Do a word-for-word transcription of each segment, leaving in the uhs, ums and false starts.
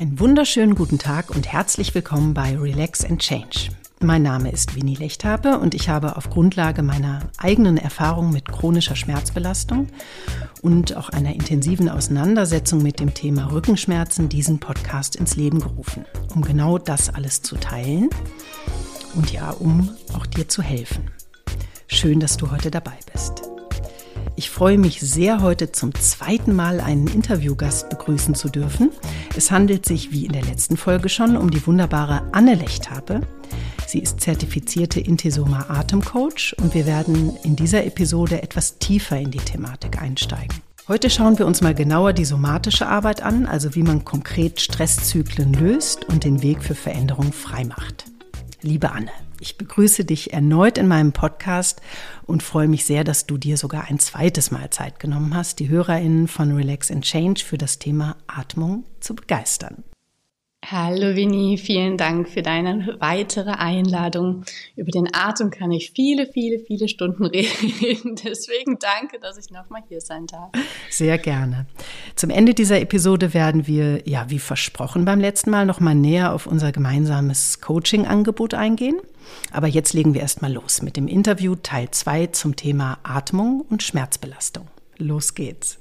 Einen wunderschönen guten Tag und herzlich willkommen bei Relax and Change. Mein Name ist Winnie Lechthape und ich habe auf Grundlage meiner eigenen Erfahrung mit chronischer Schmerzbelastung und auch einer intensiven Auseinandersetzung mit dem Thema Rückenschmerzen diesen Podcast ins Leben gerufen, um genau das alles zu teilen und ja, um auch dir zu helfen. Schön, dass du heute dabei bist. Ich freue mich sehr, heute zum zweiten Mal einen Interviewgast begrüßen zu dürfen. Es handelt sich, wie in der letzten Folge schon, um die wunderbare Anne Lechthape. Sie ist zertifizierte Intesoma Atemcoach und wir werden in dieser Episode etwas tiefer in die Thematik einsteigen. Heute schauen wir uns mal genauer die somatische Arbeit an, also wie man konkret Stresszyklen löst und den Weg für Veränderung freimacht. Liebe Anne, ich begrüße dich erneut in meinem Podcast und freue mich sehr, dass du dir sogar ein zweites Mal Zeit genommen hast, die HörerInnen von Relax and Change für das Thema Atmung zu begeistern. Hallo Winnie, vielen Dank für deine weitere Einladung. Über den Atem kann ich viele, viele, viele Stunden reden. Deswegen danke, dass ich nochmal hier sein darf. Sehr gerne. Zum Ende dieser Episode werden wir, ja, wie versprochen beim letzten Mal, nochmal näher auf unser gemeinsames Coaching-Angebot eingehen. Aber jetzt legen wir erstmal los mit dem Interview Teil zwei zum Thema Atmung und Schmerzbelastung. Los geht's.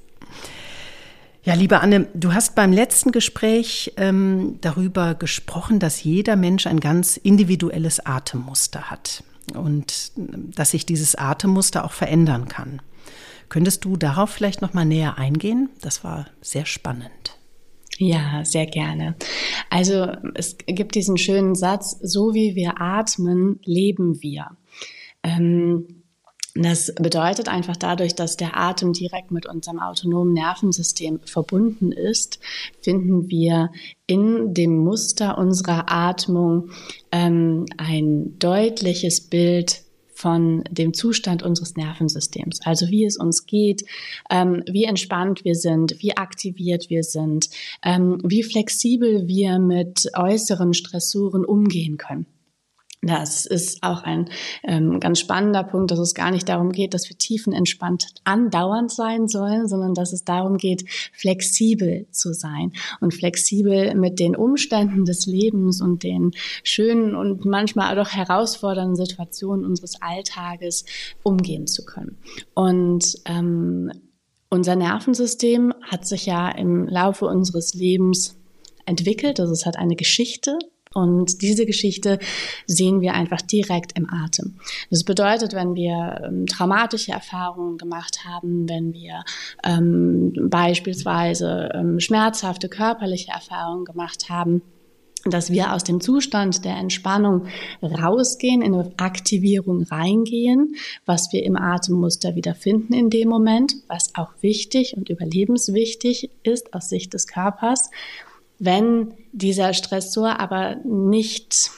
Ja, liebe Anne, du hast beim letzten Gespräch ähm, darüber gesprochen, dass jeder Mensch ein ganz individuelles Atemmuster hat und dass sich dieses Atemmuster auch verändern kann. Könntest du darauf vielleicht noch mal näher eingehen? Das war sehr spannend. Ja, sehr gerne. Also es gibt diesen schönen Satz, so wie wir atmen, leben wir. Ähm, Das bedeutet einfach dadurch, dass der Atem direkt mit unserem autonomen Nervensystem verbunden ist, finden wir in dem Muster unserer Atmung ähm, ein deutliches Bild von dem Zustand unseres Nervensystems. Also wie es uns geht, ähm, wie entspannt wir sind, wie aktiviert wir sind, ähm, wie flexibel wir mit äußeren Stressoren umgehen können. Das ist auch ein ähm, ganz spannender Punkt, dass es gar nicht darum geht, dass wir tiefenentspannt andauernd sein sollen, sondern dass es darum geht, flexibel zu sein und flexibel mit den Umständen des Lebens und den schönen und manchmal auch herausfordernden Situationen unseres Alltages umgehen zu können. Und ähm, unser Nervensystem hat sich ja im Laufe unseres Lebens entwickelt, also es hat eine Geschichte. Und diese Geschichte sehen wir einfach direkt im Atem. Das bedeutet, wenn wir ähm, traumatische Erfahrungen gemacht haben, wenn wir ähm, beispielsweise ähm, schmerzhafte körperliche Erfahrungen gemacht haben, dass wir aus dem Zustand der Entspannung rausgehen, in eine Aktivierung reingehen, was wir im Atemmuster wiederfinden in dem Moment, was auch wichtig und überlebenswichtig ist aus Sicht des Körpers. Wenn dieser Stressor aber nicht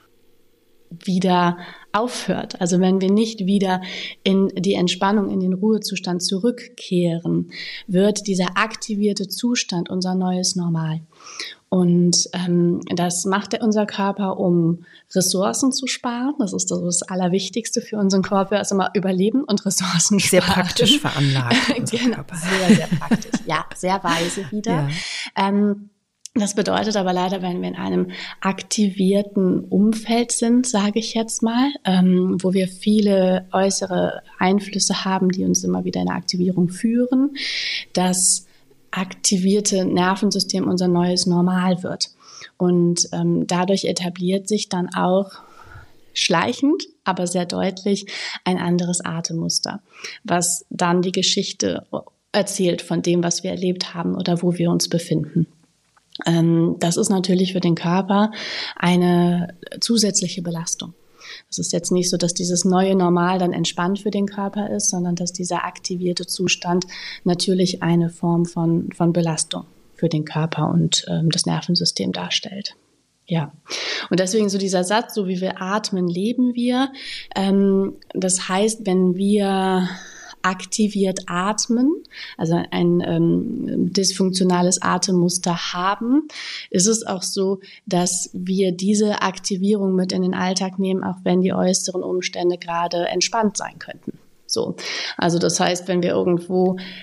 wieder aufhört, also wenn wir nicht wieder in die Entspannung, in den Ruhezustand zurückkehren, wird dieser aktivierte Zustand unser neues Normal. Und ähm, das macht unser Körper, um Ressourcen zu sparen. Das ist das Allerwichtigste für unseren Körper, also immer Überleben und Ressourcen sparen. Sehr praktisch veranlagt. Genau, Körper. sehr, sehr praktisch. Ja, sehr weise wieder. Ja. Ähm, Das bedeutet aber leider, wenn wir in einem aktivierten Umfeld sind, sage ich jetzt mal, ähm, wo wir viele äußere Einflüsse haben, die uns immer wieder in eine Aktivierung führen, das aktivierte Nervensystem unser neues Normal wird. Und ähm, dadurch etabliert sich dann auch schleichend, aber sehr deutlich ein anderes Atemmuster, was dann die Geschichte erzählt von dem, was wir erlebt haben oder wo wir uns befinden. Das ist natürlich für den Körper eine zusätzliche Belastung. Es ist jetzt nicht so, dass dieses neue Normal dann entspannt für den Körper ist, sondern dass dieser aktivierte Zustand natürlich eine Form von, von Belastung für den Körper und ähm, das Nervensystem darstellt. Ja, und deswegen so dieser Satz, so wie wir atmen, leben wir. Ähm, das heißt, wenn wir aktiviert atmen, also ein ähm, dysfunktionales Atemmuster haben, ist es auch so, dass wir diese Aktivierung mit in den Alltag nehmen, auch wenn die äußeren Umstände gerade entspannt sein könnten. So, also das heißt, wenn wir irgendwo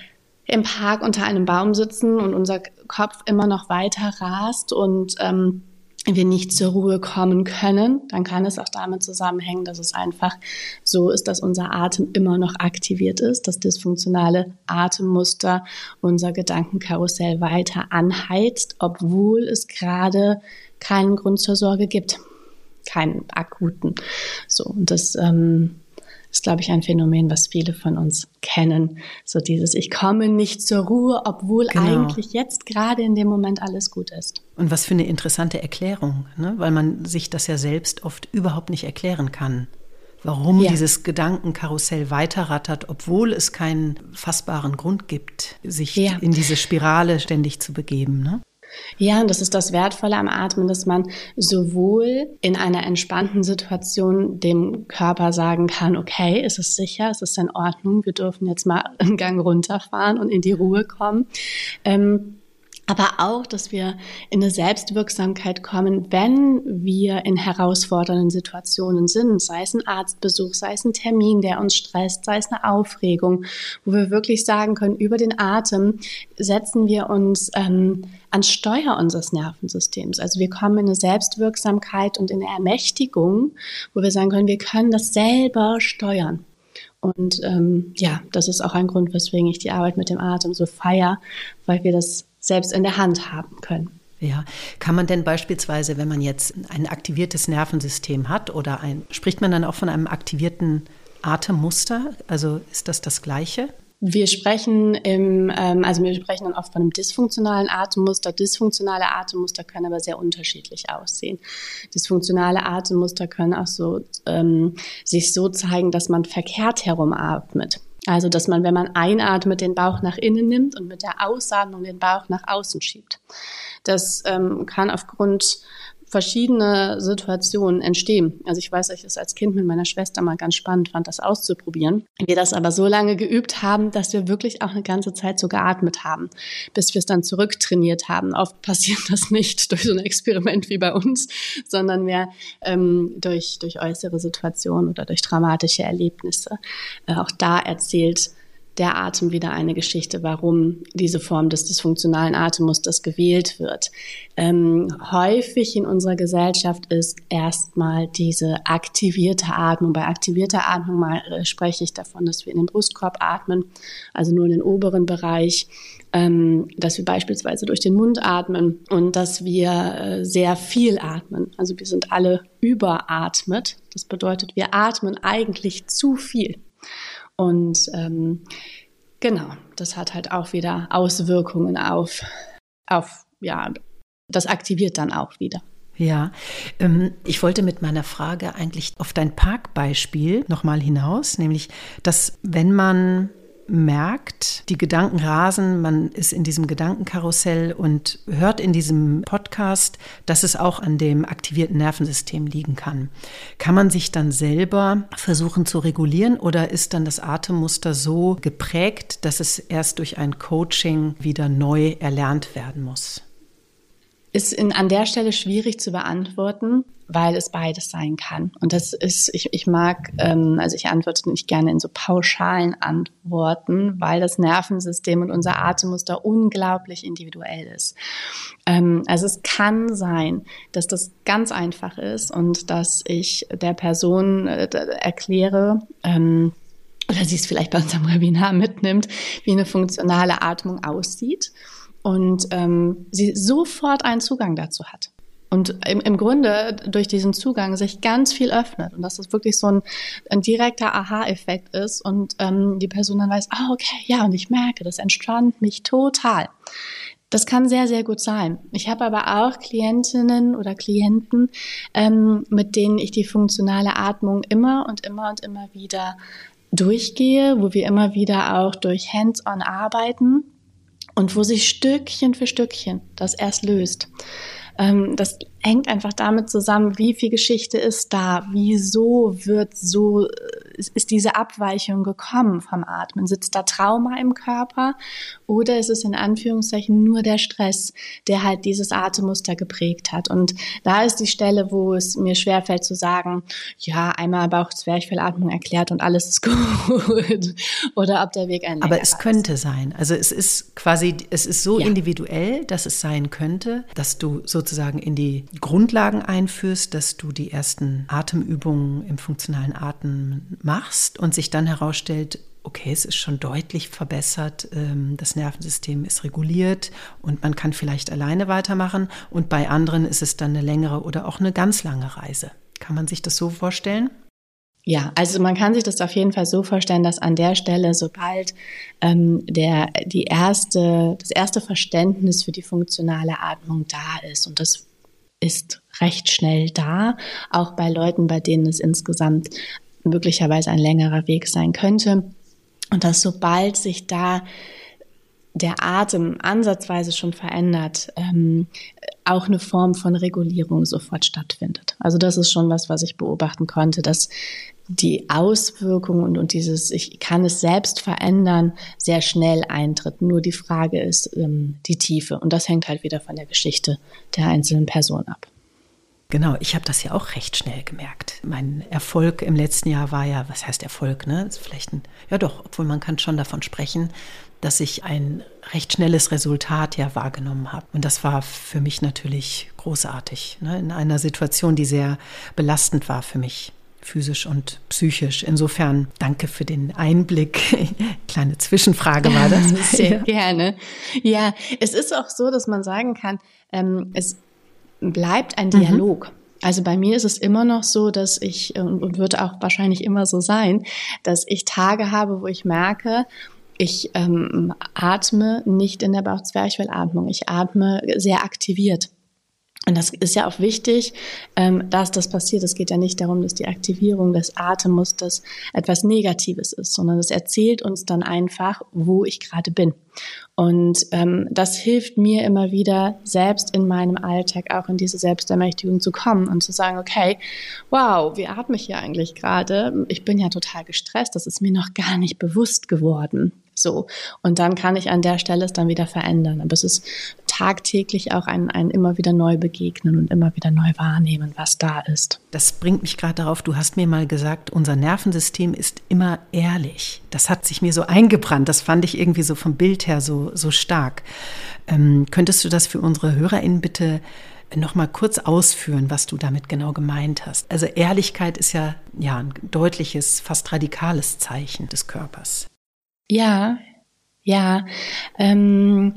im Park unter einem Baum sitzen und unser Kopf immer noch weiter rast und ähm, wir nicht zur Ruhe kommen können, dann kann es auch damit zusammenhängen, dass es einfach so ist, dass unser Atem immer noch aktiviert ist, das dysfunktionale Atemmuster unser Gedankenkarussell weiter anheizt, obwohl es gerade keinen Grund zur Sorge gibt, keinen akuten. So, und das ähm, ist, glaube ich, ein Phänomen, was viele von uns kennen. So dieses, ich komme nicht zur Ruhe, obwohl genau. eigentlich jetzt gerade in dem Moment alles gut ist. Und was für eine interessante Erklärung, ne? Weil man sich das ja selbst oft überhaupt nicht erklären kann. Warum ja. dieses Gedankenkarussell weiterrattert, obwohl es keinen fassbaren Grund gibt, sich ja. in diese Spirale ständig zu begeben, ne? Ja, und das ist das Wertvolle am Atmen, dass man sowohl in einer entspannten Situation dem Körper sagen kann, okay, es ist sicher, es ist in Ordnung, wir dürfen jetzt mal einen Gang runterfahren und in die Ruhe kommen. Ähm, aber auch, dass wir in eine Selbstwirksamkeit kommen, wenn wir in herausfordernden Situationen sind, sei es ein Arztbesuch, sei es ein Termin, der uns stresst, sei es eine Aufregung, wo wir wirklich sagen können, über den Atem setzen wir uns ähm, ans Steuer unseres Nervensystems. Also wir kommen in eine Selbstwirksamkeit und in eine Ermächtigung, wo wir sagen können, wir können das selber steuern. Und ähm, ja, das ist auch ein Grund, weswegen ich die Arbeit mit dem Atem so feiere, weil wir das selbst in der Hand haben können. Ja, kann man denn beispielsweise, wenn man jetzt ein aktiviertes Nervensystem hat oder ein, spricht man dann auch von einem aktivierten Atemmuster? Also ist das das Gleiche? Wir sprechen im, ähm, also wir sprechen dann oft von einem dysfunktionalen Atemmuster. Dysfunktionale Atemmuster können aber sehr unterschiedlich aussehen. Dysfunktionale Atemmuster können auch so ähm, sich so zeigen, dass man verkehrt herum atmet. Also, dass man, wenn man einatmet, den Bauch nach innen nimmt und mit der Ausatmung den Bauch nach außen schiebt. Das ähm, kann aufgrund verschiedener Situationen entstehen. Also ich weiß, dass ich das als Kind mit meiner Schwester mal ganz spannend fand, das auszuprobieren. Wir das aber so lange geübt haben, dass wir wirklich auch eine ganze Zeit so geatmet haben, bis wir es dann zurücktrainiert haben. Oft passiert das nicht durch so ein Experiment wie bei uns, sondern mehr ähm, durch, durch äußere Situationen oder durch dramatische Erlebnisse. Äh, auch da erzählt der Atem wieder eine Geschichte, warum diese Form des dysfunktionalen Atemmusters gewählt wird. Ähm, häufig in unserer Gesellschaft ist erstmal diese aktivierte Atmung. Bei aktivierter Atmung mal, äh, spreche ich davon, dass wir in den Brustkorb atmen, also nur in den oberen Bereich, ähm, dass wir beispielsweise durch den Mund atmen und dass wir äh, sehr viel atmen. Also wir sind alle überatmet. Das bedeutet, wir atmen eigentlich zu viel. Und ähm, genau, das hat halt auch wieder Auswirkungen auf, auf, ja, das aktiviert dann auch wieder. Ja, ähm, ich wollte mit meiner Frage eigentlich auf dein Parkbeispiel nochmal hinaus, nämlich, dass wenn man merkt, die Gedanken rasen, man ist in diesem Gedankenkarussell und hört in diesem Podcast, dass es auch an dem aktivierten Nervensystem liegen kann. Kann man sich dann selber versuchen zu regulieren oder ist dann das Atemmuster so geprägt, dass es erst durch ein Coaching wieder neu erlernt werden muss? Ist in, an der Stelle schwierig zu beantworten, weil es beides sein kann. Und das ist, ich, ich mag, ähm, also ich antworte nicht gerne in so pauschalen Antworten, weil das Nervensystem und unser Atemmuster unglaublich individuell ist. Ähm, also es kann sein, dass das ganz einfach ist und dass ich der Person äh, erkläre, ähm, oder sie es vielleicht bei unserem Webinar mitnimmt, wie eine funktionale Atmung aussieht. Und ähm, sie sofort einen Zugang dazu hat. Und im, im Grunde durch diesen Zugang sich ganz viel öffnet. Und dass das wirklich so ein, ein direkter Aha-Effekt ist. Und ähm, die Person dann weiß, ah, okay, ja, und ich merke, das entspannt mich total. Das kann sehr, sehr gut sein. Ich habe aber auch Klientinnen oder Klienten, ähm, mit denen ich die funktionale Atmung immer und immer und immer wieder durchgehe, wo wir immer wieder auch durch Hands-on arbeiten. Und wo sich Stückchen für Stückchen das erst löst. Ähm, das hängt einfach damit zusammen, wie viel Geschichte ist da, wieso wird so, ist diese Abweichung gekommen vom Atmen? Sitzt da Trauma im Körper oder ist es in Anführungszeichen nur der Stress, der halt dieses Atemmuster geprägt hat? Und da ist die Stelle, wo es mir schwerfällt zu sagen, ja, einmal Bauch-Zwerchfellatmung erklärt und alles ist gut, oder ob der Weg ein Aber es ist. könnte sein. Also es ist quasi, es ist so Ja. individuell, dass es sein könnte, dass du sozusagen in die Grundlagen einführst, dass du die ersten Atemübungen im funktionalen Atmen machst und sich dann herausstellt, okay, es ist schon deutlich verbessert, das Nervensystem ist reguliert und man kann vielleicht alleine weitermachen und bei anderen ist es dann eine längere oder auch eine ganz lange Reise. Kann man sich das so vorstellen? Ja, also man kann sich das auf jeden Fall so vorstellen, dass an der Stelle, sobald ähm, der, die erste, das erste Verständnis für die funktionale Atmung da ist, und das ist recht schnell da, auch bei Leuten, bei denen es insgesamt möglicherweise ein längerer Weg sein könnte, und dass sobald sich da der Atem ansatzweise schon verändert, ähm, auch eine Form von Regulierung sofort stattfindet. Also das ist schon was, was ich beobachten konnte, dass die Auswirkungen und, und dieses, ich kann es selbst verändern, sehr schnell eintritt. Nur die Frage ist ähm, die Tiefe. Und das hängt halt wieder von der Geschichte der einzelnen Person ab. Genau, ich habe das ja auch recht schnell gemerkt. Mein Erfolg im letzten Jahr war ja, was heißt Erfolg, ne? Das ist vielleicht ein, ja doch, obwohl man kann schon davon sprechen, dass ich ein recht schnelles Resultat ja wahrgenommen habe. Und das war für mich natürlich großartig, ne? In einer Situation, die sehr belastend war für mich, physisch und psychisch. Insofern danke für den Einblick. Kleine Zwischenfrage war das. Sehr gerne. Ja, es ist auch so, dass man sagen kann, ähm, es bleibt ein Dialog. Mhm. Also bei mir ist es immer noch so, dass ich, und wird auch wahrscheinlich immer so sein, dass ich Tage habe, wo ich merke, ich ähm, atme nicht in der Bauch-Zwerchfellatmung. Ich atme sehr aktiviert. Und das ist ja auch wichtig, ähm, dass das passiert. Es geht ja nicht darum, dass die Aktivierung des Atemmusters etwas Negatives ist, sondern es erzählt uns dann einfach, wo ich gerade bin. Und ähm, das hilft mir immer wieder, selbst in meinem Alltag auch in diese Selbstermächtigung zu kommen und zu sagen, okay, wow, wie atme ich hier eigentlich gerade? Ich bin ja total gestresst, das ist mir noch gar nicht bewusst geworden. So. Und dann kann ich an der Stelle es dann wieder verändern. Aber es ist tagtäglich auch ein, ein immer wieder neu begegnen und immer wieder neu wahrnehmen, was da ist. Das bringt mich gerade darauf, du hast mir mal gesagt, unser Nervensystem ist immer ehrlich. Das hat sich mir so eingebrannt. Das fand ich irgendwie so vom Bild her so, so stark. Ähm, könntest du das für unsere HörerInnen bitte noch mal kurz ausführen, was du damit genau gemeint hast? Also Ehrlichkeit ist ja, ja ein deutliches, fast radikales Zeichen des Körpers. Ja, ja. Ähm,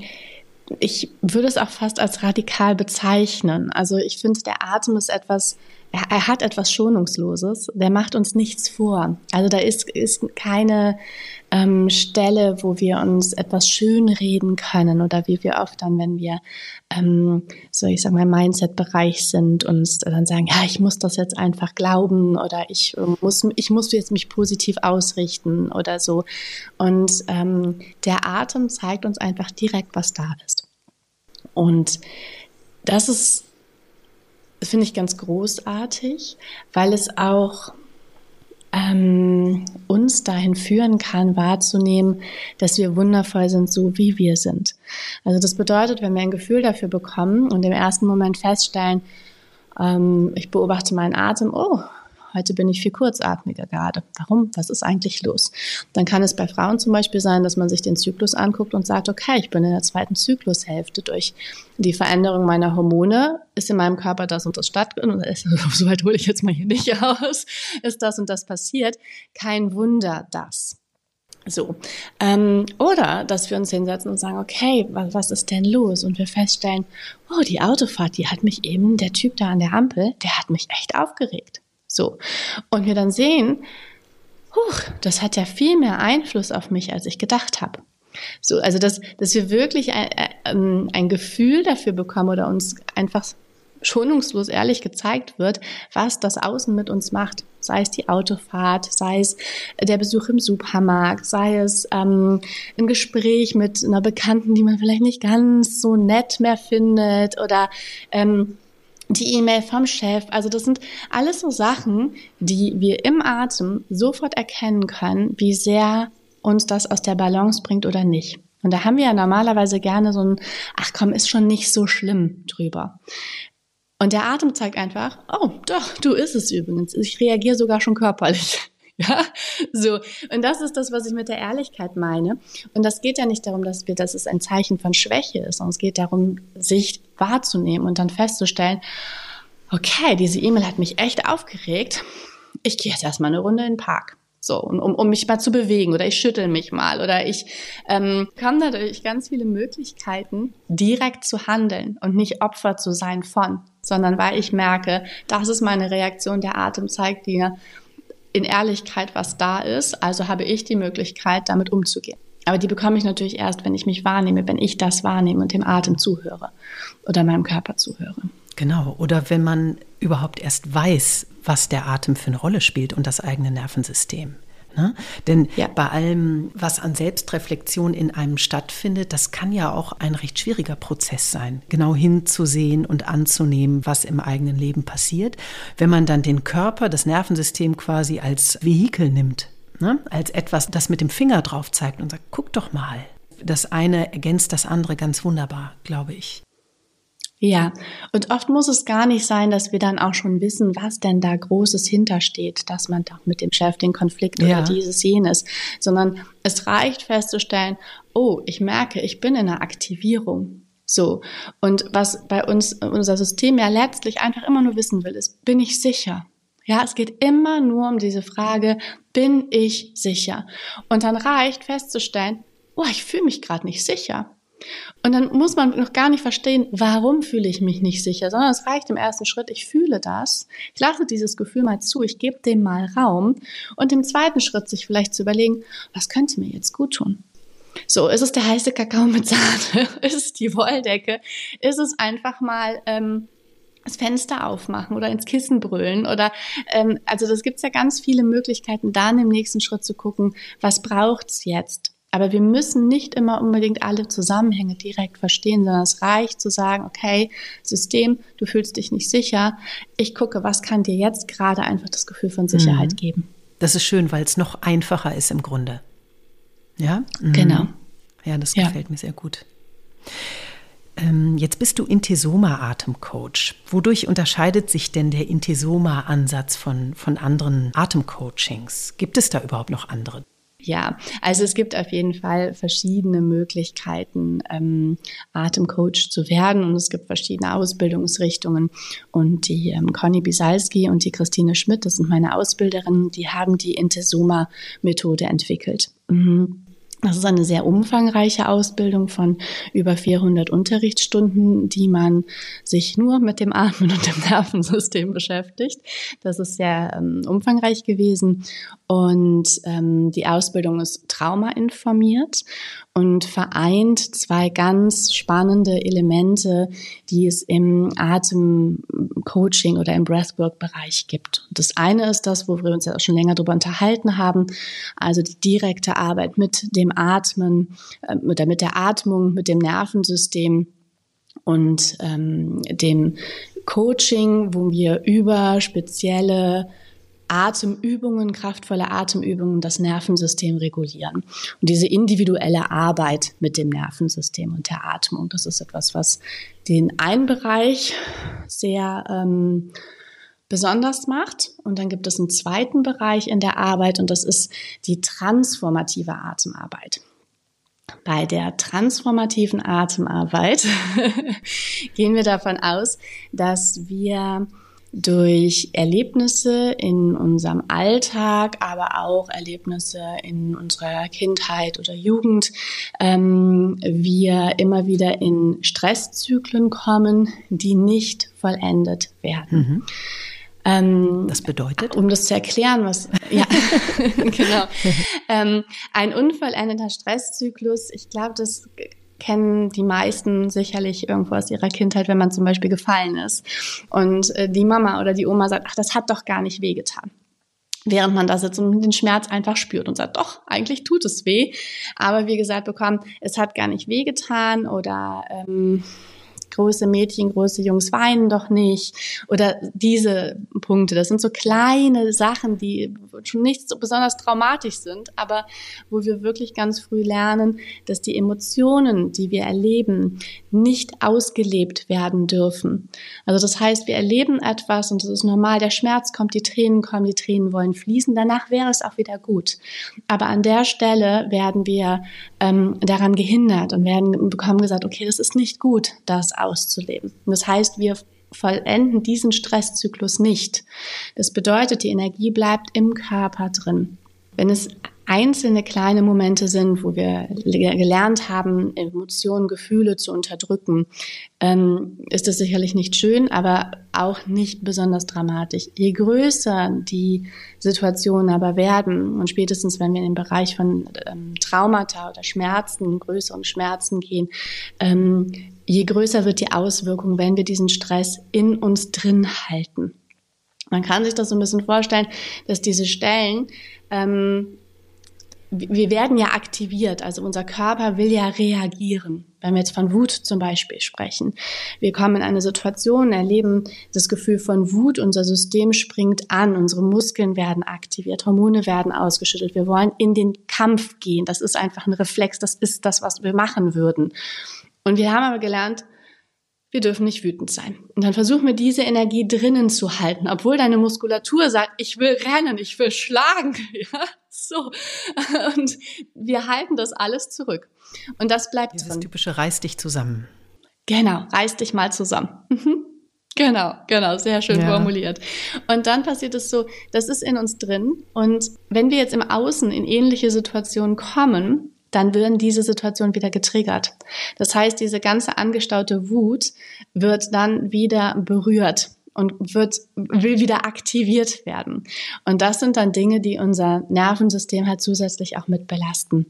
ich würde es auch fast als radikal bezeichnen. Also ich finde, der Atem ist etwas, er, er hat etwas Schonungsloses. Der macht uns nichts vor. Also da ist, ist keine ähm, Stelle, wo wir uns etwas schönreden können oder wie wir oft dann, wenn wir ähm, so ich sag mal im Mindset-Bereich sind, uns dann sagen, ja, ich muss das jetzt einfach glauben oder ich muss, ich muss jetzt mich positiv ausrichten oder so. Und ähm, der Atem zeigt uns einfach direkt, was da ist. Und das ist, das finde ich ganz großartig, weil es auch ähm, uns dahin führen kann, wahrzunehmen, dass wir wundervoll sind, so wie wir sind. Also das bedeutet, wenn wir ein Gefühl dafür bekommen und im ersten Moment feststellen, ähm, ich beobachte meinen Atem, oh, heute bin ich viel kurzatmiger gerade. Warum? Was ist eigentlich los? Dann kann es bei Frauen zum Beispiel sein, dass man sich den Zyklus anguckt und sagt, okay, ich bin in der zweiten Zyklushälfte. Durch die Veränderung meiner Hormone ist in meinem Körper das und das stattgefunden. So weit hole ich jetzt mal hier nicht aus. Ist das und das passiert? Kein Wunder, das. So. Ähm, oder, dass wir uns hinsetzen und sagen, okay, was, was ist denn los? Und wir feststellen, oh, die Autofahrt, die hat mich eben, der Typ da an der Ampel, der hat mich echt aufgeregt. So. Und wir dann sehen, huch, das hat ja viel mehr Einfluss auf mich, als ich gedacht habe. So, also, dass, dass wir wirklich ein, ein, ein Gefühl dafür bekommen oder uns einfach schonungslos ehrlich gezeigt wird, was das Außen mit uns macht. Sei es die Autofahrt, sei es der Besuch im Supermarkt, sei es ähm, ein Gespräch mit einer Bekannten, die man vielleicht nicht ganz so nett mehr findet oder ähm, die E-Mail vom Chef. Also das sind alles so Sachen, die wir im Atem sofort erkennen können, wie sehr uns das aus der Balance bringt oder nicht. Und da haben wir ja normalerweise gerne so ein, ach komm, ist schon nicht so schlimm drüber. Und der Atem zeigt einfach, oh, doch, du ist es übrigens. Ich reagiere sogar schon körperlich. Ja, so. Und das ist das, was ich mit der Ehrlichkeit meine. Und das geht ja nicht darum, dass wir, dass es ein Zeichen von Schwäche ist, sondern es geht darum, sich wahrzunehmen und dann festzustellen, okay, diese E-Mail hat mich echt aufgeregt. Ich gehe jetzt erstmal eine Runde in den Park. So, um, um mich mal zu bewegen, oder ich schüttel mich mal, oder ich ähm, komme dadurch ganz viele Möglichkeiten, direkt zu handeln und nicht Opfer zu sein von, sondern weil ich merke, das ist meine Reaktion, der Atem zeigt dir in Ehrlichkeit, was da ist, also habe ich die Möglichkeit, damit umzugehen. Aber die bekomme ich natürlich erst, wenn ich mich wahrnehme, wenn ich das wahrnehme und dem Atem zuhöre oder meinem Körper zuhöre. Genau, oder wenn man überhaupt erst weiß, was der Atem für eine Rolle spielt und das eigene Nervensystem. Ne? Denn ja. bei allem, was an Selbstreflexion in einem stattfindet, das kann ja auch ein recht schwieriger Prozess sein, genau hinzusehen und anzunehmen, was im eigenen Leben passiert. Wenn man dann den Körper, das Nervensystem quasi als Vehikel nimmt, ne? Als etwas, das mit dem Finger drauf zeigt und sagt, guck doch mal. Das eine ergänzt das andere ganz wunderbar, glaube ich. Ja, und oft muss es gar nicht sein, dass wir dann auch schon wissen, was denn da Großes hintersteht, dass man doch mit dem Chef den Konflikt ja. oder dieses, jenes, sondern es reicht festzustellen, oh, ich merke, ich bin in einer Aktivierung. So. Und was bei uns, unser System ja letztlich einfach immer nur wissen will, ist, bin ich sicher? Ja, es geht immer nur um diese Frage, bin ich sicher? Und dann reicht festzustellen, oh, ich fühle mich gerade nicht sicher. Und dann muss man noch gar nicht verstehen, warum fühle ich mich nicht sicher, sondern es reicht im ersten Schritt, ich fühle das, ich lasse dieses Gefühl mal zu, ich gebe dem mal Raum und im zweiten Schritt sich vielleicht zu überlegen, was könnte mir jetzt gut tun? So, ist es der heiße Kakao mit Sahne? Ist es die Wolldecke? Ist es einfach mal ähm, das Fenster aufmachen oder ins Kissen brüllen? Oder ähm, also das gibt's ja ganz viele Möglichkeiten, dann im nächsten Schritt zu gucken, was braucht's jetzt? Aber wir müssen nicht immer unbedingt alle Zusammenhänge direkt verstehen, sondern es reicht zu sagen, okay, System, du fühlst dich nicht sicher. Ich gucke, was kann dir jetzt gerade einfach das Gefühl von Sicherheit mhm. geben. Das ist schön, weil es noch einfacher ist im Grunde. Ja? Mhm. Genau. Ja, das gefällt ja. mir sehr gut. Ähm, jetzt bist du Intesoma-Atemcoach. Wodurch unterscheidet sich denn der Intesoma-Ansatz von, von anderen Atemcoachings? Gibt es da überhaupt noch andere? Ja, also es gibt auf jeden Fall verschiedene Möglichkeiten, ähm, Atemcoach zu werden und es gibt verschiedene Ausbildungsrichtungen und die ähm, Conny Bisalski und die Christine Schmidt, das sind meine Ausbilderinnen, die haben die Intesoma-Methode entwickelt. Mhm. Das ist eine sehr umfangreiche Ausbildung von über vierhundert Unterrichtsstunden, die man sich nur mit dem Atmen und dem Nervensystem beschäftigt. Das ist sehr ähm, umfangreich gewesen und ähm, die Ausbildung ist traumainformiert und vereint zwei ganz spannende Elemente, die es im Atemcoaching oder im Breathwork-Bereich gibt. Und das eine ist das, wo wir uns ja auch schon länger darüber unterhalten haben, also die direkte Arbeit mit dem Atmen, äh, oder mit der Atmung, mit dem Nervensystem und ähm, dem Coaching, wo wir über spezielle Atemübungen, kraftvolle Atemübungen das Nervensystem regulieren. Und diese individuelle Arbeit mit dem Nervensystem und der Atmung, das ist etwas, was den einen Bereich sehr ähm, besonders macht. Und dann gibt es einen zweiten Bereich in der Arbeit und das ist die transformative Atemarbeit. Bei der transformativen Atemarbeit gehen wir davon aus, dass wir durch Erlebnisse in unserem Alltag, aber auch Erlebnisse in unserer Kindheit oder Jugend, ähm, wir immer wieder in Stresszyklen kommen, die nicht vollendet werden. Mhm. Ähm, das bedeutet? Um das zu erklären, was, ja, genau. ähm, ein unvollendeter Stresszyklus, ich glaube, das kennen die meisten sicherlich irgendwo aus ihrer Kindheit, wenn man zum Beispiel gefallen ist und äh, die Mama oder die Oma sagt, ach, das hat doch gar nicht wehgetan. Während man da sitzt und den Schmerz einfach spürt und sagt, doch, eigentlich tut es weh. Aber wie gesagt bekommen, es hat gar nicht wehgetan oder ähm, große Mädchen, große Jungs weinen doch nicht oder diese Punkte. Das sind so kleine Sachen, die schon nicht so besonders traumatisch sind, aber wo wir wirklich ganz früh lernen, dass die Emotionen, die wir erleben, nicht ausgelebt werden dürfen. Also das heißt, wir erleben etwas und das ist normal, der Schmerz kommt, die Tränen kommen, die Tränen wollen fließen, danach wäre es auch wieder gut. Aber an der Stelle werden wir ähm, daran gehindert und werden bekommen gesagt, okay, das ist nicht gut, das auszuleben. Und das heißt, wir vollenden diesen Stresszyklus nicht. Das bedeutet, die Energie bleibt im Körper drin. Wenn es einzelne kleine Momente sind, wo wir gelernt haben, Emotionen, Gefühle zu unterdrücken, ähm, ist das sicherlich nicht schön, aber auch nicht besonders dramatisch. Je größer die Situationen aber werden und spätestens, wenn wir in den Bereich von ähm, Traumata oder Schmerzen, größeren Schmerzen gehen, ähm, je größer wird die Auswirkung, wenn wir diesen Stress in uns drin halten. Man kann sich das so ein bisschen vorstellen, dass diese Stellen, ähm, wir werden ja aktiviert, also unser Körper will ja reagieren. Wenn wir jetzt von Wut zum Beispiel sprechen. Wir kommen in eine Situation, erleben das Gefühl von Wut, unser System springt an, unsere Muskeln werden aktiviert, Hormone werden ausgeschüttet, wir wollen in den Kampf gehen. Das ist einfach ein Reflex, das ist das, was wir machen würden. Und wir haben aber gelernt, wir dürfen nicht wütend sein. Und dann versuchen wir, diese Energie drinnen zu halten, obwohl deine Muskulatur sagt, ich will rennen, ich will schlagen. Ja, so. Und wir halten das alles zurück. Und das bleibt Dieses drin. typische reiß dich zusammen. Genau, reiß dich mal zusammen. Mhm. Genau, genau, sehr schön ja. formuliert. Und dann passiert es so, das ist in uns drin. Und wenn wir jetzt im Außen in ähnliche Situationen kommen, dann werden diese Situationen wieder getriggert. Das heißt, diese ganze angestaute Wut wird dann wieder berührt und wird, will wieder aktiviert werden. Und das sind dann Dinge, die unser Nervensystem halt zusätzlich auch mit belasten.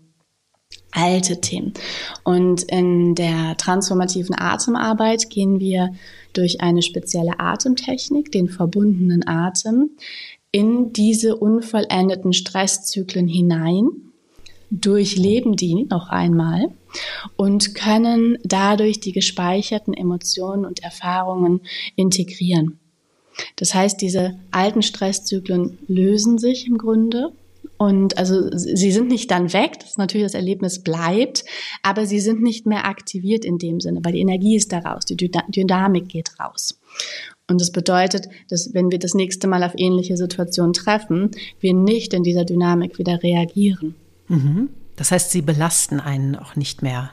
Alte Themen. Und in der transformativen Atemarbeit gehen wir durch eine spezielle Atemtechnik, den verbundenen Atem, in diese unvollendeten Stresszyklen hinein, durchleben die noch einmal und können dadurch die gespeicherten Emotionen und Erfahrungen integrieren. Das heißt, diese alten Stresszyklen lösen sich im Grunde und also sie sind nicht dann weg, das ist natürlich das Erlebnis bleibt, aber sie sind nicht mehr aktiviert in dem Sinne, weil die Energie ist da raus, die Dynamik geht raus. Und das bedeutet, dass wenn wir das nächste Mal auf ähnliche Situationen treffen, wir nicht in dieser Dynamik wieder reagieren. Mhm. Das heißt, sie belasten einen auch nicht mehr.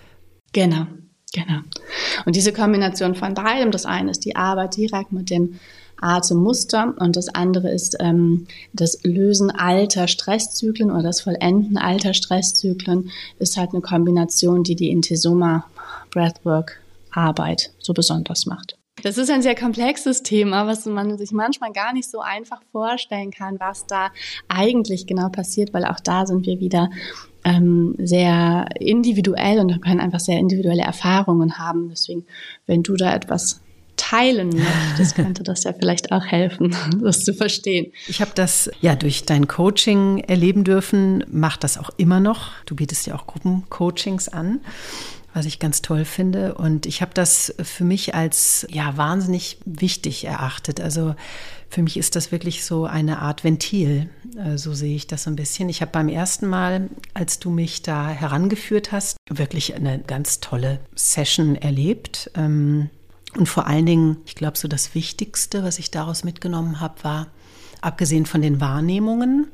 Genau, genau. Und diese Kombination von beidem, das eine ist die Arbeit direkt mit dem Atemmuster und das andere ist ähm, das Lösen alter Stresszyklen oder das Vollenden alter Stresszyklen, ist halt eine Kombination, die die Intensoma Breathwork Arbeit so besonders macht. Das ist ein sehr komplexes Thema, was man sich manchmal gar nicht so einfach vorstellen kann, was da eigentlich genau passiert, weil auch da sind wir wieder ähm, sehr individuell und können einfach sehr individuelle Erfahrungen haben. Deswegen, wenn du da etwas teilen möchtest, könnte das ja vielleicht auch helfen, das zu verstehen. Ich habe das ja durch dein Coaching erleben dürfen, mach das auch immer noch. Du bietest ja auch Gruppencoachings an, was ich ganz toll finde. Und ich habe das für mich als ja wahnsinnig wichtig erachtet. Also für mich ist das wirklich so eine Art Ventil. So sehe ich das so ein bisschen. Ich habe beim ersten Mal, als du mich da herangeführt hast, wirklich eine ganz tolle Session erlebt. Und vor allen Dingen, ich glaube, so das Wichtigste, was ich daraus mitgenommen habe, war, abgesehen von den Wahrnehmungen,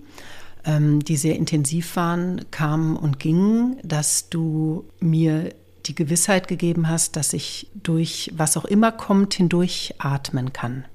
die sehr intensiv waren, kamen und gingen, dass du mir die Gewissheit gegeben hast, dass ich durch was auch immer kommt, hindurch atmen kann.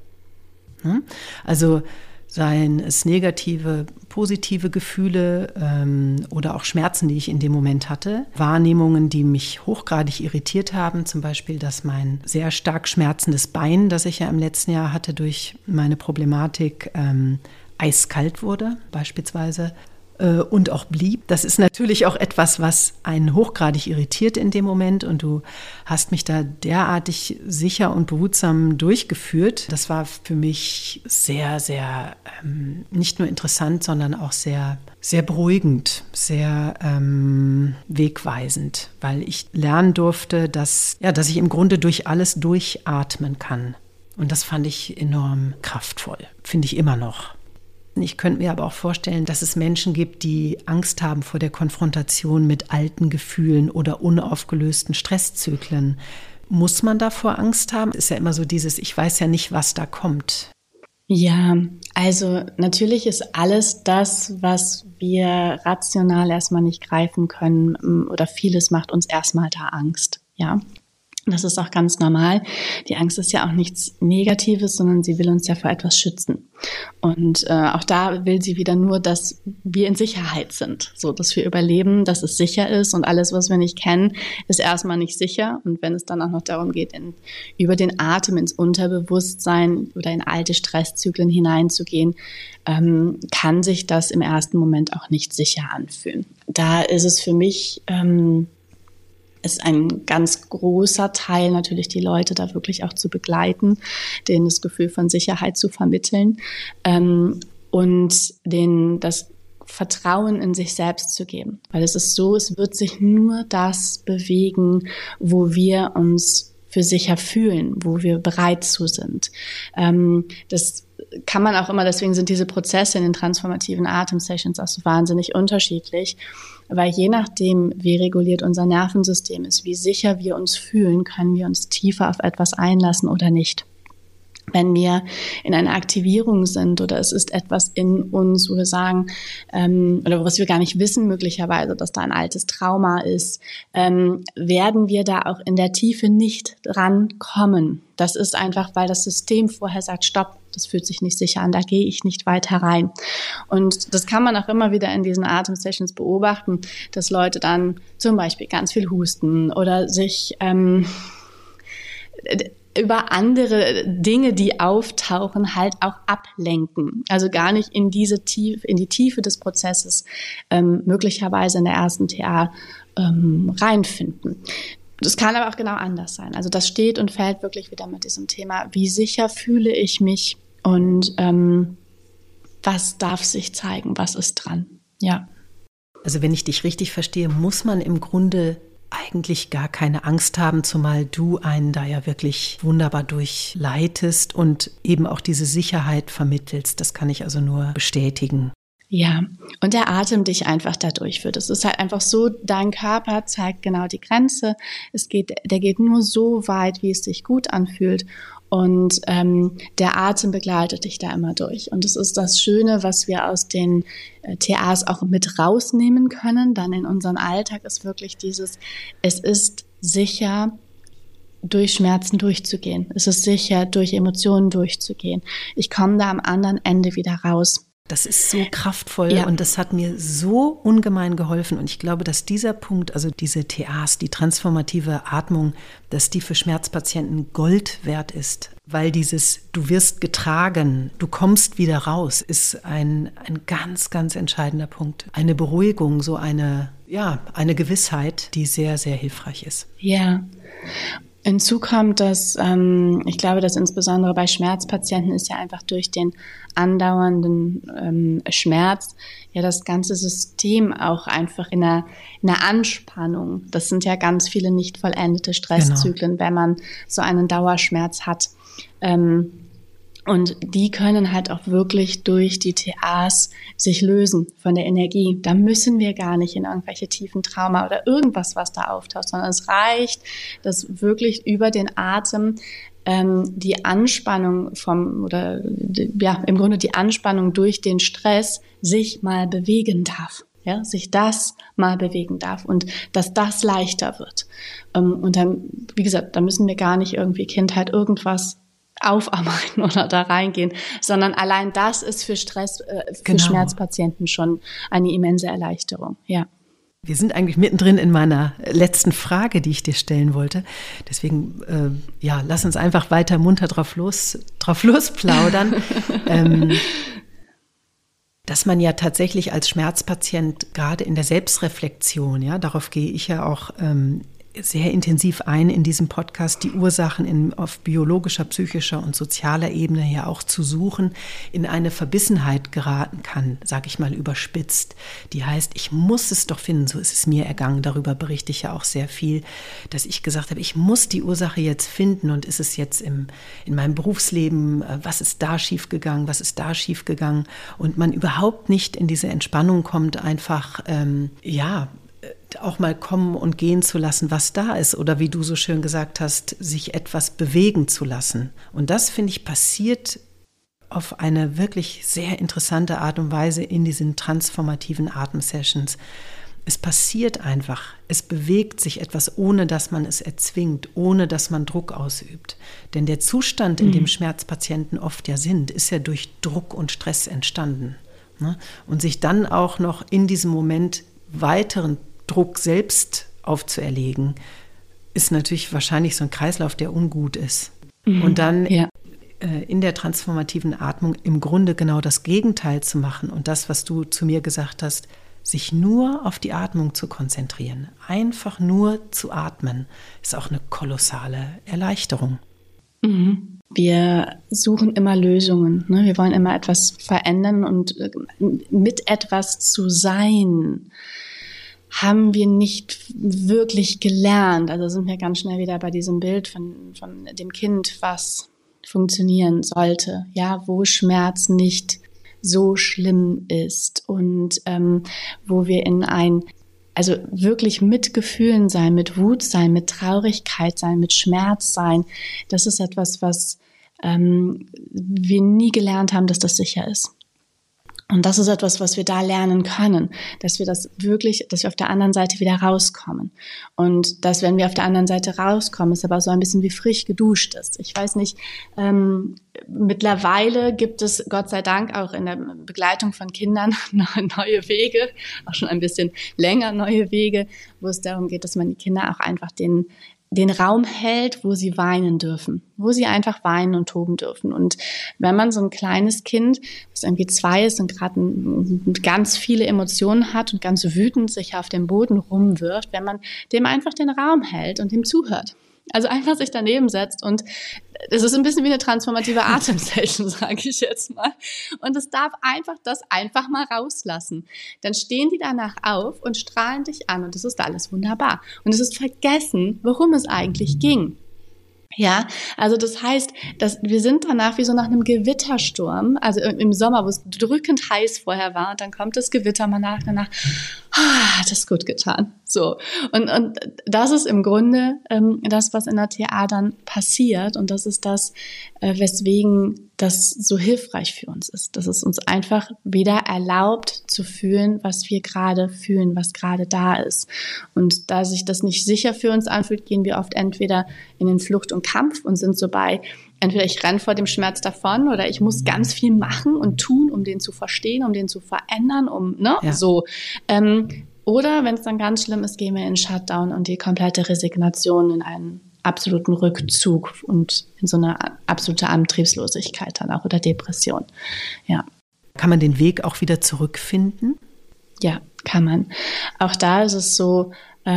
Also seien es negative, positive Gefühle ähm, oder auch Schmerzen, die ich in dem Moment hatte, Wahrnehmungen, die mich hochgradig irritiert haben, zum Beispiel, dass mein sehr stark schmerzendes Bein, das ich ja im letzten Jahr hatte durch meine Problematik, ähm, eiskalt wurde beispielsweise. äh, und auch blieb. Das ist natürlich auch etwas, was einen hochgradig irritiert in dem Moment und du hast mich da derartig sicher und behutsam durchgeführt. Das war für mich sehr, sehr ähm, nicht nur interessant, sondern auch sehr, sehr beruhigend, sehr ähm, wegweisend, weil ich lernen durfte, dass, ja, dass ich im Grunde durch alles durchatmen kann. Und das fand ich enorm kraftvoll, finde ich immer noch. Ich könnte mir aber auch vorstellen, dass es Menschen gibt, die Angst haben vor der Konfrontation mit alten Gefühlen oder unaufgelösten Stresszyklen. Muss man davor Angst haben? Ist ja immer so dieses, ich weiß ja nicht, was da kommt. Ja, also natürlich ist alles das, was wir rational erstmal nicht greifen können, oder vieles macht uns erstmal da Angst, ja. Das ist auch ganz normal. Die Angst ist ja auch nichts Negatives, sondern sie will uns ja vor etwas schützen. Und äh, auch da will sie wieder nur, dass wir in Sicherheit sind. So, dass wir überleben, dass es sicher ist und alles, was wir nicht kennen, ist erstmal nicht sicher. Und wenn es dann auch noch darum geht, in, über den Atem ins Unterbewusstsein oder in alte Stresszyklen hineinzugehen, ähm, kann sich das im ersten Moment auch nicht sicher anfühlen. Da ist es für mich... Ähm, ist ein ganz großer Teil natürlich, die Leute da wirklich auch zu begleiten, denen das Gefühl von Sicherheit zu vermitteln ähm, und denen das Vertrauen in sich selbst zu geben. Weil es ist so, es wird sich nur das bewegen, wo wir uns für sicher fühlen, wo wir bereit zu sind. Ähm, das kann man auch immer, deswegen sind diese Prozesse in den transformativen Atem-Sessions auch so wahnsinnig unterschiedlich, weil je nachdem, wie reguliert unser Nervensystem ist, wie sicher wir uns fühlen, können wir uns tiefer auf etwas einlassen oder nicht. Wenn wir in einer Aktivierung sind oder es ist etwas in uns, wo wir sagen, ähm, oder was wir gar nicht wissen möglicherweise, dass da ein altes Trauma ist, ähm, werden wir da auch in der Tiefe nicht dran kommen. Das ist einfach, weil das System vorher sagt, stopp, das fühlt sich nicht sicher an, da gehe ich nicht weiter rein. Und das kann man auch immer wieder in diesen Atem-Sessions beobachten, dass Leute dann zum Beispiel ganz viel husten oder sich... Ähm, über andere Dinge, die auftauchen, halt auch ablenken. Also gar nicht in diese Tiefe, in die Tiefe des Prozesses ähm, möglicherweise in der ersten T A ähm, reinfinden. Das kann aber auch genau anders sein. Also das steht und fällt wirklich wieder mit diesem Thema, wie sicher fühle ich mich und ähm, was darf sich zeigen, was ist dran. Ja. Also wenn ich dich richtig verstehe, muss man im Grunde eigentlich gar keine Angst haben, zumal du einen da ja wirklich wunderbar durchleitest und eben auch diese Sicherheit vermittelst. Das kann ich also nur bestätigen. Ja, und der Atem dich einfach da durchführt. Es ist halt einfach so, dein Körper zeigt genau die Grenze. Es geht, der geht nur so weit, wie es sich gut anfühlt. Und ähm, der Atem begleitet dich da immer durch. Und es ist das Schöne, was wir aus den äh, T As auch mit rausnehmen können, dann in unseren Alltag, ist wirklich dieses, es ist sicher, durch Schmerzen durchzugehen. Es ist sicher, durch Emotionen durchzugehen. Ich komme da am anderen Ende wieder raus. Das ist so kraftvoll ja. Und das hat mir so ungemein geholfen. Und ich glaube, dass dieser Punkt, also diese T As, die transformative Atmung, dass die für Schmerzpatienten Gold wert ist. Weil dieses, du wirst getragen, du kommst wieder raus, ist ein, ein ganz, ganz entscheidender Punkt. Eine Beruhigung, so eine, ja, eine Gewissheit, die sehr, sehr hilfreich ist. Ja. Hinzu kommt, dass ähm, ich glaube, dass insbesondere bei Schmerzpatienten ist ja einfach durch den andauernden ähm, Schmerz ja das ganze System auch einfach in einer, in einer Anspannung. Das sind ja ganz viele nicht vollendete Stresszyklen, genau. Wenn man so einen Dauerschmerz hat. Ähm, Und die können halt auch wirklich durch die T As sich lösen von der Energie. Da müssen wir gar nicht in irgendwelche tiefen Trauma oder irgendwas, was da auftaucht, sondern es reicht, dass wirklich über den Atem ähm, die Anspannung vom, oder ja, im Grunde die Anspannung durch den Stress sich mal bewegen darf. Ja, sich das mal bewegen darf und dass das leichter wird. Ähm, und dann, wie gesagt, da müssen wir gar nicht irgendwie Kindheit irgendwas aufarbeiten oder da reingehen, sondern allein das ist für Stress, äh, für genau. Schmerzpatienten schon eine immense Erleichterung, ja. Wir sind eigentlich mittendrin in meiner letzten Frage, die ich dir stellen wollte. Deswegen, äh, ja, lass uns einfach weiter munter drauf los, drauf los plaudern. ähm, dass man ja tatsächlich als Schmerzpatient gerade in der Selbstreflexion, ja, darauf gehe ich ja auch ähm, sehr intensiv ein in diesem Podcast, die Ursachen in, auf biologischer, psychischer und sozialer Ebene ja auch zu suchen, in eine Verbissenheit geraten kann, sage ich mal überspitzt. Die heißt, ich muss es doch finden, so ist es mir ergangen, darüber berichte ich ja auch sehr viel, dass ich gesagt habe, ich muss die Ursache jetzt finden und ist es jetzt im, in meinem Berufsleben, was ist da schiefgegangen, was ist da schiefgegangen und man überhaupt nicht in diese Entspannung kommt, einfach, ähm, ja, auch mal kommen und gehen zu lassen, was da ist. Oder wie du so schön gesagt hast, sich etwas bewegen zu lassen. Und das, finde ich, passiert auf eine wirklich sehr interessante Art und Weise in diesen transformativen Atemsessions. Es passiert einfach. Es bewegt sich etwas, ohne dass man es erzwingt, ohne dass man Druck ausübt. Denn der Zustand, in dem Schmerzpatienten oft ja sind, ist ja durch Druck und Stress entstanden. Und sich dann auch noch in diesem Moment weiteren Druck selbst aufzuerlegen, ist natürlich wahrscheinlich so ein Kreislauf, der ungut ist. Mhm, und dann ja. äh, in der transformativen Atmung im Grunde genau das Gegenteil zu machen und das, was du zu mir gesagt hast, sich nur auf die Atmung zu konzentrieren, einfach nur zu atmen, ist auch eine kolossale Erleichterung. Mhm. Wir suchen immer Lösungen, ne? Wir wollen immer etwas verändern und mit etwas zu sein, haben wir nicht wirklich gelernt. Also sind wir ganz schnell wieder bei diesem Bild von, von dem Kind, was funktionieren sollte, ja, wo Schmerz nicht so schlimm ist und ähm, wo wir in ein, also wirklich mit Gefühlen sein, mit Wut sein, mit Traurigkeit sein, mit Schmerz sein. Das ist etwas, was ähm, wir nie gelernt haben, dass das sicher ist. Und das ist etwas, was wir da lernen können, dass wir das wirklich, dass wir auf der anderen Seite wieder rauskommen. Und dass, wenn wir auf der anderen Seite rauskommen, ist aber so ein bisschen wie frisch geduscht ist. Ich weiß nicht, ähm, mittlerweile gibt es Gott sei Dank auch in der Begleitung von Kindern neue Wege, auch schon ein bisschen länger neue Wege, wo es darum geht, dass man die Kinder auch einfach den den Raum hält, wo sie weinen dürfen, wo sie einfach weinen und toben dürfen. Und wenn man so ein kleines Kind, das irgendwie zwei ist und gerade ganz viele Emotionen hat und ganz wütend sich auf dem Boden rumwirft, wenn man dem einfach den Raum hält und ihm zuhört. Also einfach sich daneben setzt und es ist ein bisschen wie eine transformative Atemsession, sage ich jetzt mal. Und es darf einfach das einfach mal rauslassen. Dann stehen die danach auf und strahlen dich an und das ist alles wunderbar. Und es ist vergessen, worum es eigentlich ging. Ja, also das heißt, dass wir sind danach wie so nach einem Gewittersturm, also im Sommer, wo es drückend heiß vorher war, und dann kommt das Gewitter mal nach, danach, ah, das ist gut getan. So, und, und das ist im Grunde ähm, das, was in der T A dann passiert und das ist das, äh, weswegen das so hilfreich für uns ist, dass es uns einfach wieder erlaubt zu fühlen, was wir gerade fühlen, was gerade da ist. Und da sich das nicht sicher für uns anfühlt, gehen wir oft entweder in den Flucht und Kampf und sind so bei, entweder ich renne vor dem Schmerz davon oder ich muss ganz viel machen und tun, um den zu verstehen, um den zu verändern, um, ne, ja. so. Ähm, oder wenn es dann ganz schlimm ist, gehen wir in Shutdown und die komplette Resignation in einen absoluten Rückzug und in so eine absolute Antriebslosigkeit dann auch oder Depression. Ja. Kann man den Weg auch wieder zurückfinden? Ja, kann man. Auch da ist es so,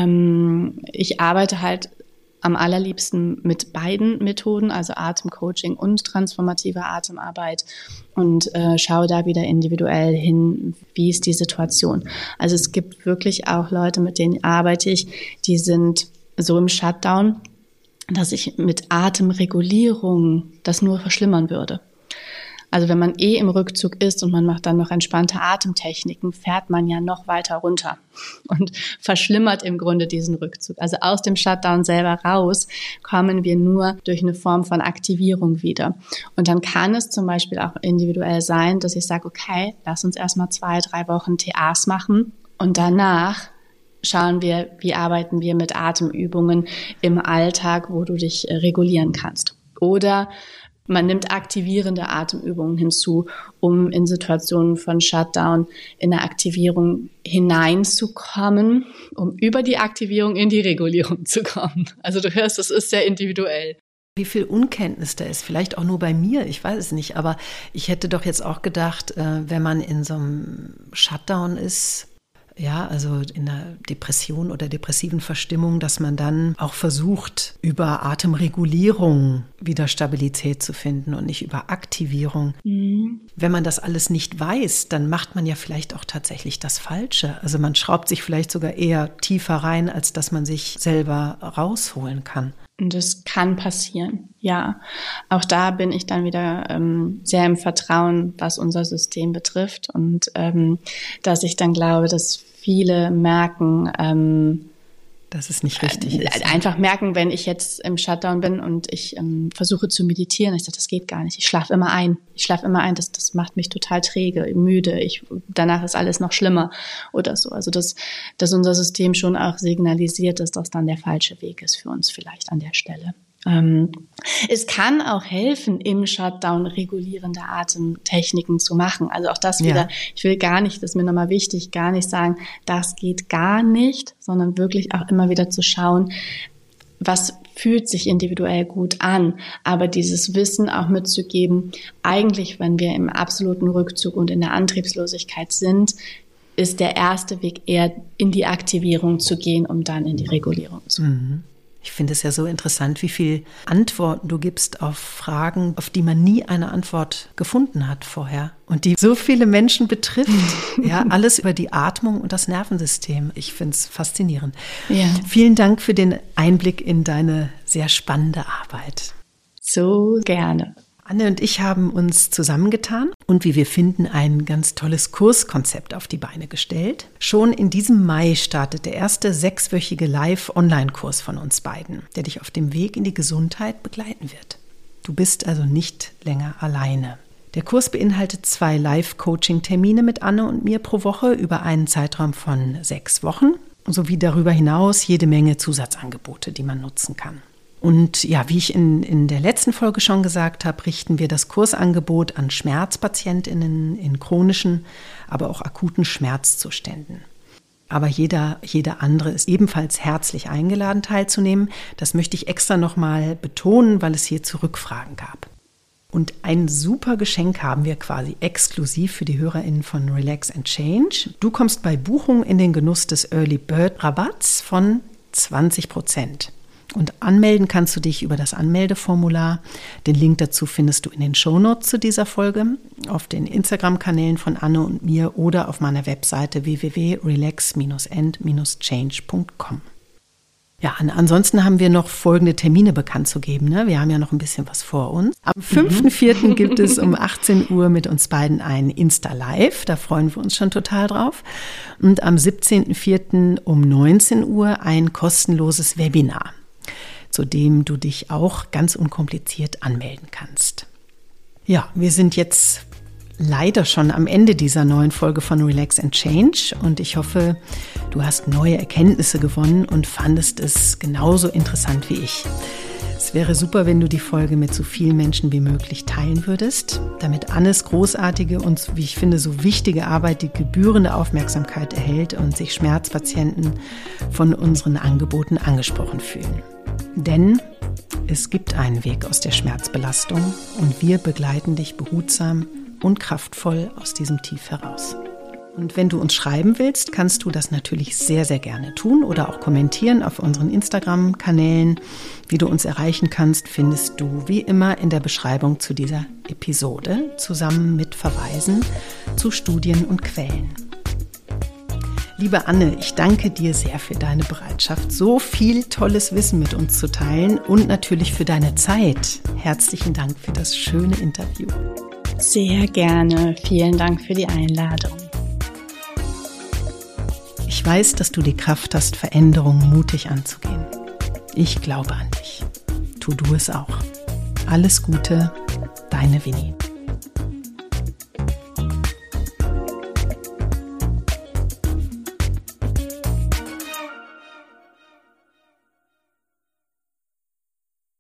ähm, ich arbeite halt am allerliebsten mit beiden Methoden, also Atemcoaching und transformative Atemarbeit und äh, schaue da wieder individuell hin, wie ist die Situation. Also es gibt wirklich auch Leute, mit denen arbeite ich, die sind so im Shutdown, dass ich mit Atemregulierung das nur verschlimmern würde. Also wenn man eh im Rückzug ist und man macht dann noch entspannte Atemtechniken, fährt man ja noch weiter runter und verschlimmert im Grunde diesen Rückzug. Also aus dem Shutdown selber raus kommen wir nur durch eine Form von Aktivierung wieder. Und dann kann es zum Beispiel auch individuell sein, dass ich sage, okay, lass uns erstmal zwei, drei Wochen T As machen und danach schauen wir, wie arbeiten wir mit Atemübungen im Alltag, wo du dich regulieren kannst. Oder man nimmt aktivierende Atemübungen hinzu, um in Situationen von Shutdown in eine Aktivierung hineinzukommen, um über die Aktivierung in die Regulierung zu kommen. Also du hörst, es ist sehr individuell. Wie viel Unkenntnis da ist, vielleicht auch nur bei mir, ich weiß es nicht, aber ich hätte doch jetzt auch gedacht, wenn man in so einem Shutdown ist, ja, also in einer Depression oder depressiven Verstimmung, dass man dann auch versucht, über Atemregulierung wieder Stabilität zu finden und nicht über Aktivierung. Mhm. Wenn man das alles nicht weiß, dann macht man ja vielleicht auch tatsächlich das Falsche. Also man schraubt sich vielleicht sogar eher tiefer rein, als dass man sich selber rausholen kann. Und das kann passieren, ja. Auch da bin ich dann wieder ähm, sehr im Vertrauen, was unser System betrifft. Und ähm, dass ich dann glaube, dass viele merken, ähm, dass es nicht richtig äh, ist. Einfach merken, wenn ich jetzt im Shutdown bin und ich ähm, versuche zu meditieren. Ich sage, das geht gar nicht. Ich schlafe immer ein. Ich schlafe immer ein. Das, das macht mich total träge, müde. Ich, danach ist alles noch schlimmer oder so. Also dass, dass unser System schon auch signalisiert, dass das dann der falsche Weg ist für uns vielleicht an der Stelle. Ähm, es kann auch helfen, im Shutdown regulierende Atemtechniken zu machen. Also auch das wieder, ja. Ich will gar nicht, das ist mir nochmal wichtig, gar nicht sagen, das geht gar nicht, sondern wirklich auch immer wieder zu schauen, was fühlt sich individuell gut an. Aber dieses Wissen auch mitzugeben, eigentlich, wenn wir im absoluten Rückzug und in der Antriebslosigkeit sind, ist der erste Weg eher in die Aktivierung zu gehen, um dann in die Regulierung zu gehen. Mhm. Ich finde es ja so interessant, wie viel Antworten du gibst auf Fragen, auf die man nie eine Antwort gefunden hat vorher und die so viele Menschen betrifft. Ja, alles über die Atmung und das Nervensystem. Ich finde es faszinierend. Ja. Vielen Dank für den Einblick in deine sehr spannende Arbeit. So gerne. Anne und ich haben uns zusammengetan und wie wir finden, ein ganz tolles Kurskonzept auf die Beine gestellt. Schon in diesem Mai startet der erste sechswöchige Live-Online-Kurs von uns beiden, der dich auf dem Weg in die Gesundheit begleiten wird. Du bist also nicht länger alleine. Der Kurs beinhaltet zwei Live-Coaching-Termine mit Anne und mir pro Woche über einen Zeitraum von sechs Wochen, sowie darüber hinaus jede Menge Zusatzangebote, die man nutzen kann. Und ja, wie ich in, in der letzten Folge schon gesagt habe, richten wir das Kursangebot an SchmerzpatientInnen in chronischen, aber auch akuten Schmerzzuständen. Aber jeder, jeder andere ist ebenfalls herzlich eingeladen, teilzunehmen. Das möchte ich extra nochmal betonen, weil es hierzu Rückfragen gab. Und ein super Geschenk haben wir quasi exklusiv für die HörerInnen von Relax and Change. Du kommst bei Buchung in den Genuss des Early Bird Rabatts von zwanzig Prozent. Und anmelden kannst du dich über das Anmeldeformular. Den Link dazu findest du in den Shownotes zu dieser Folge, auf den Instagram-Kanälen von Anne und mir oder auf meiner Webseite w w w punkt relax and change punkt com. Ja, ansonsten haben wir noch folgende Termine bekannt zu geben. Ne? Wir haben ja noch ein bisschen was vor uns. Am fünften vierten gibt es um achtzehn Uhr mit uns beiden ein Insta-Live. Da freuen wir uns schon total drauf. Und am siebzehnten vierten um neunzehn Uhr ein kostenloses Webinar, zu dem du dich auch ganz unkompliziert anmelden kannst. Ja, wir sind jetzt leider schon am Ende dieser neuen Folge von Relax and Change und ich hoffe, du hast neue Erkenntnisse gewonnen und fandest es genauso interessant wie ich. Es wäre super, wenn du die Folge mit so vielen Menschen wie möglich teilen würdest, damit Annes großartige und, wie ich finde, so wichtige Arbeit die gebührende Aufmerksamkeit erhält und sich Schmerzpatienten von unseren Angeboten angesprochen fühlen. Denn es gibt einen Weg aus der Schmerzbelastung und wir begleiten dich behutsam und kraftvoll aus diesem Tief heraus. Und wenn du uns schreiben willst, kannst du das natürlich sehr, sehr gerne tun oder auch kommentieren auf unseren Instagram-Kanälen. Wie du uns erreichen kannst, findest du wie immer in der Beschreibung zu dieser Episode, zusammen mit Verweisen zu Studien und Quellen. Liebe Anne, ich danke dir sehr für deine Bereitschaft, so viel tolles Wissen mit uns zu teilen und natürlich für deine Zeit. Herzlichen Dank für das schöne Interview. Sehr gerne. Vielen Dank für die Einladung. Ich weiß, dass du die Kraft hast, Veränderungen mutig anzugehen. Ich glaube an dich. Tu du es auch. Alles Gute, deine Winnie.